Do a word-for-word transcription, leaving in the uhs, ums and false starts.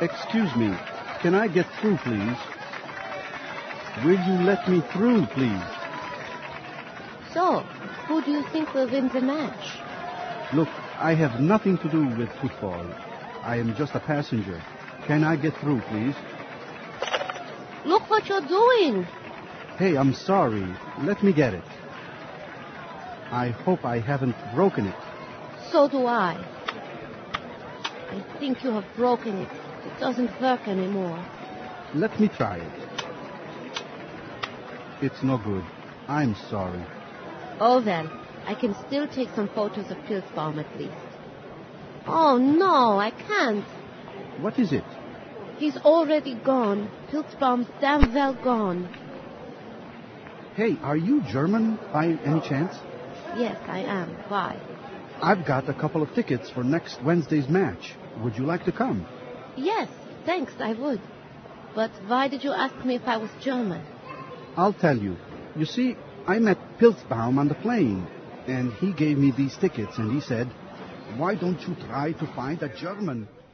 Excuse me. Can I get through, please? Will you let me through, please? So, who do you think will win the match? Look, I have nothing to do with football. I am just a passenger. Can I get through, please? Look what you're doing. Hey, I'm sorry. Let me get it. I hope I haven't broken it. So do I. I think you have broken it. It doesn't work anymore. Let me try it. It's no good. I'm sorry. Oh, well, I can still take some photos of Pilzbaum at least. Oh, no, I can't. What is it? He's already gone. Pilzbaum's damn well gone. Hey, are you German by any chance? Yes, I am. Why? I've got a couple of tickets for next Wednesday's match. Would you like to come? Yes, thanks, I would. But why did you ask me if I was German? I'll tell you. You see, I met Pilzbaum on the plane, and he gave me these tickets, and he said, "Why don't you try to find a German